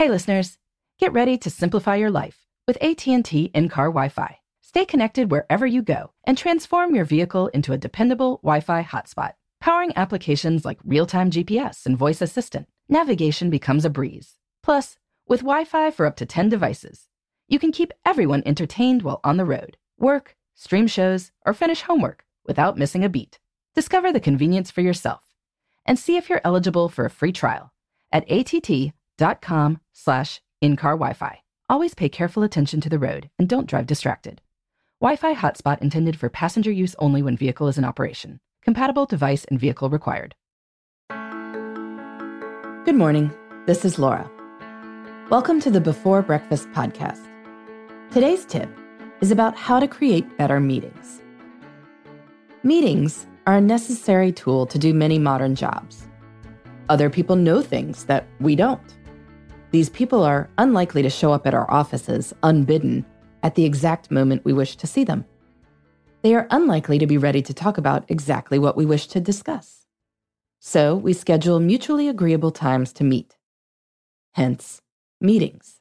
Hey listeners, get ready to simplify your life with AT&T in-car Wi-Fi. Stay connected wherever you go and transform your vehicle into a dependable Wi-Fi hotspot. Powering applications like real-time GPS and voice assistant, navigation becomes a breeze. Plus, with Wi-Fi for up to 10 devices, you can keep everyone entertained while on the road, work, stream shows, or finish homework without missing a beat. Discover the convenience for yourself and see if you're eligible for a free trial at att.com/in-car Wi-Fi. Always pay careful attention to the road and don't drive distracted. Wi-Fi hotspot intended for passenger use only when vehicle is in operation. Compatible device and vehicle required. Good morning. This is Laura. Welcome to the Before Breakfast podcast. Today's tip is about how to create better meetings. Meetings are a necessary tool to do many modern jobs. Other people know things that we don't. These people are unlikely to show up at our offices unbidden at the exact moment we wish to see them. They are unlikely to be ready to talk about exactly what we wish to discuss. So we schedule mutually agreeable times to meet. Hence, meetings.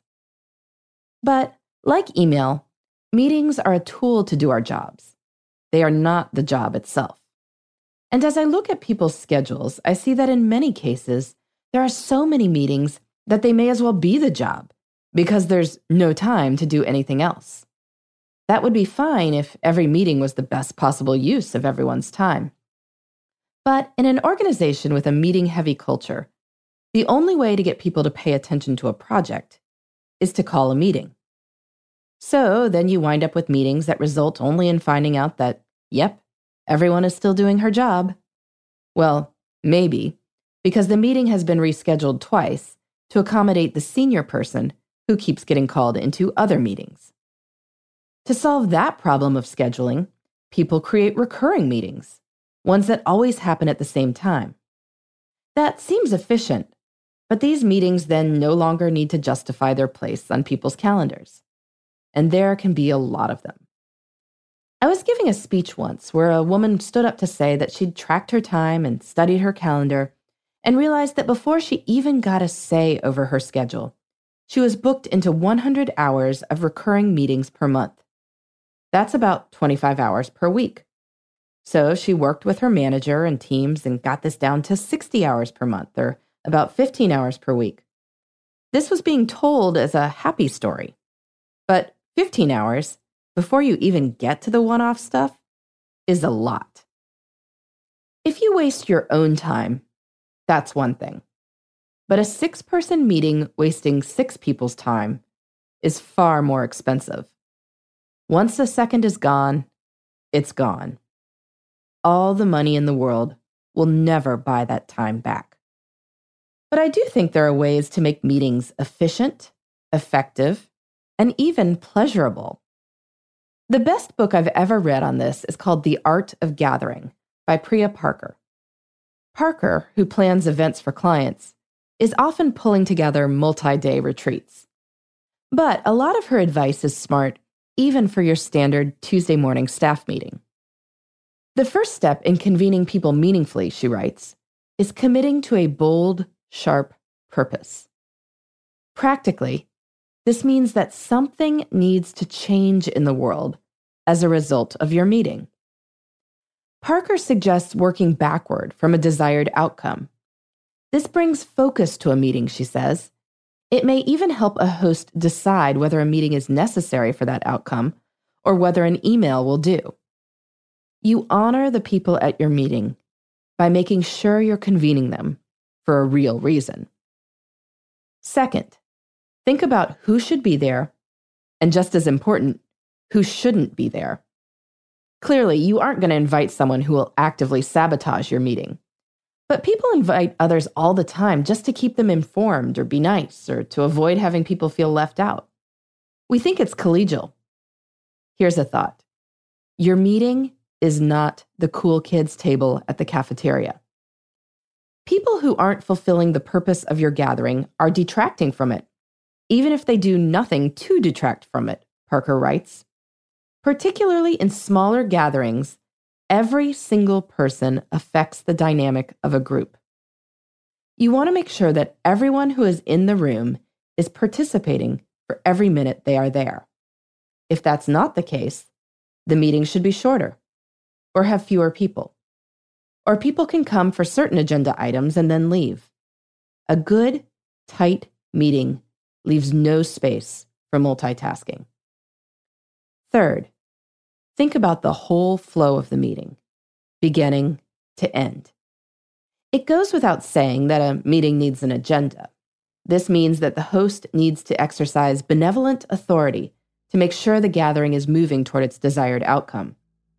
But like email, meetings are a tool to do our jobs. They are not the job itself. And as I look at people's schedules, I see that in many cases, there are so many meetings that they may as well be the job because there's no time to do anything else. That would be fine if every meeting was the best possible use of everyone's time. But in an organization with a meeting-heavy culture, the only way to get people to pay attention to a project is to call a meeting. So then you wind up with meetings that result only in finding out that, yep, everyone is still doing her job. Well, maybe, because the meeting has been rescheduled twice to accommodate the senior person who keeps getting called into other meetings. To solve that problem of scheduling, people create recurring meetings, ones that always happen at the same time. That seems efficient, but these meetings then no longer need to justify their place on people's calendars. And there can be a lot of them. I was giving a speech once where a woman stood up to say that she'd tracked her time and studied her calendar and realized that before she even got a say over her schedule, she was booked into 100 hours of recurring meetings per month. That's about 25 hours per week. So she worked with her manager and teams and got this down to 60 hours per month, or about 15 hours per week. This was being told as a happy story. But 15 hours, before you even get to the one-off stuff, is a lot. If you waste your own time, that's one thing. But a 6-person meeting wasting 6 people's time is far more expensive. Once a second is gone, it's gone. All the money in the world will never buy that time back. But I do think there are ways to make meetings efficient, effective, and even pleasurable. The best book I've ever read on this is called The Art of Gathering by Priya Parker. Parker, who plans events for clients, is often pulling together multi-day retreats. But a lot of her advice is smart, even for your standard Tuesday morning staff meeting. The first step in convening people meaningfully, she writes, is committing to a bold, sharp purpose. Practically, this means that something needs to change in the world as a result of your meeting. Parker suggests working backward from a desired outcome. This brings focus to a meeting, she says. It may even help a host decide whether a meeting is necessary for that outcome or whether an email will do. You honor the people at your meeting by making sure you're convening them for a real reason. Second, think about who should be there, and just as important, who shouldn't be there. Clearly, you aren't going to invite someone who will actively sabotage your meeting. But people invite others all the time just to keep them informed or be nice or to avoid having people feel left out. We think it's collegial. Here's a thought. Your meeting is not the cool kids table at the cafeteria. People who aren't fulfilling the purpose of your gathering are detracting from it, even if they do nothing to detract from it, Parker writes. Particularly in smaller gatherings, every single person affects the dynamic of a group. You want to make sure that everyone who is in the room is participating for every minute they are there. If that's not the case, the meeting should be shorter or have fewer people. Or people can come for certain agenda items and then leave. A good, tight meeting leaves no space for multitasking. Third, think about the whole flow of the meeting, beginning to end. It goes without saying that a meeting needs an agenda. This means that the host needs to exercise benevolent authority to make sure the gathering is moving toward its desired outcome.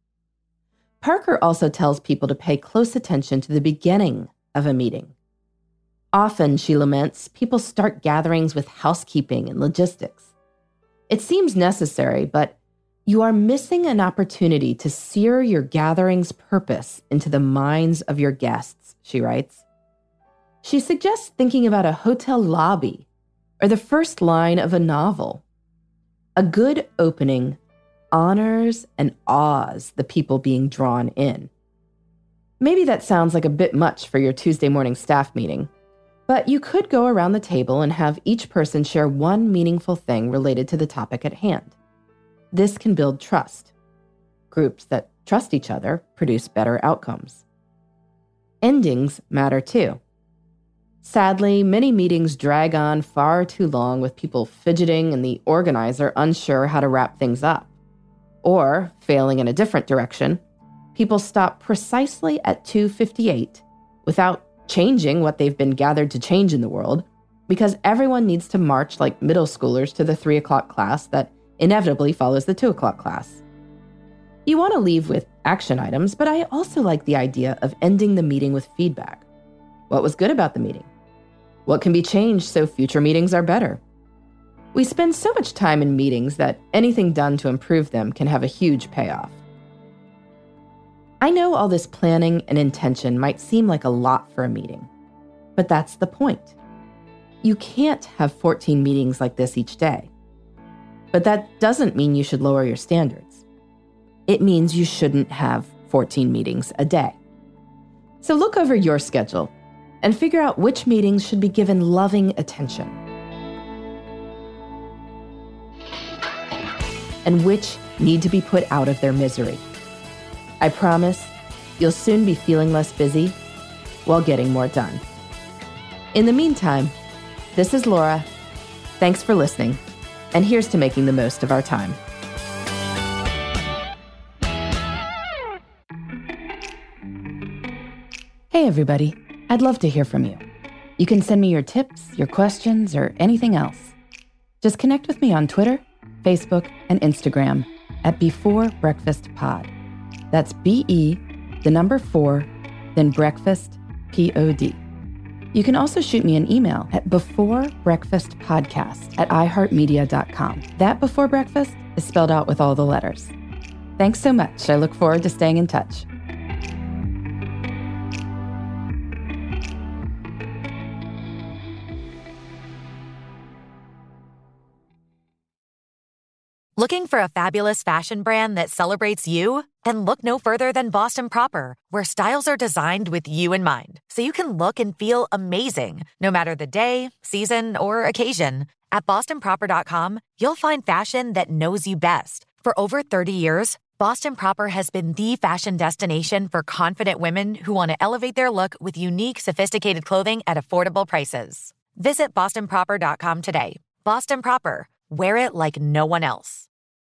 Parker also tells people to pay close attention to the beginning of a meeting. Often, she laments, people start gatherings with housekeeping and logistics. It seems necessary, but you are missing an opportunity to sear your gathering's purpose into the minds of your guests, she writes. She suggests thinking about a hotel lobby or the first line of a novel. A good opening honors and awes the people being drawn in. Maybe that sounds like a bit much for your Tuesday morning staff meeting, but you could go around the table and have each person share one meaningful thing related to the topic at hand. This can build trust. Groups that trust each other produce better outcomes. Endings matter too. Sadly, many meetings drag on far too long with people fidgeting and the organizer unsure how to wrap things up. Or, failing in a different direction, people stop precisely at 2:58 without changing what they've been gathered to change in the world because everyone needs to march like middle schoolers to the 3 o'clock class that inevitably follows the 2 o'clock class. You want to leave with action items, but I also like the idea of ending the meeting with feedback. What was good about the meeting? What can be changed so future meetings are better? We spend so much time in meetings that anything done to improve them can have a huge payoff. I know all this planning and intention might seem like a lot for a meeting, but that's the point. You can't have 14 meetings like this each day. But that doesn't mean you should lower your standards. It means you shouldn't have 14 meetings a day. So look over your schedule and figure out which meetings should be given loving attention and which need to be put out of their misery. I promise you'll soon be feeling less busy while getting more done. In the meantime, this is Laura. Thanks for listening, and here's to making the most of our time. Hey everybody, I'd love to hear from you. You can send me your tips, your questions, or anything else. Just connect with me on Twitter, Facebook, and Instagram at Before Breakfast Pod. That's BE, the number 4, then breakfast, POD. You can also shoot me an email at beforebreakfastpodcast@iheartmedia.com. That Before Breakfast is spelled out with all the letters. Thanks so much. I look forward to staying in touch. Looking for a fabulous fashion brand that celebrates you? Then look no further than Boston Proper, where styles are designed with you in mind, so you can look and feel amazing, no matter the day, season, or occasion. At bostonproper.com, you'll find fashion that knows you best. For over 30 years, Boston Proper has been the fashion destination for confident women who want to elevate their look with unique, sophisticated clothing at affordable prices. Visit bostonproper.com today. Boston Proper. Wear it like no one else.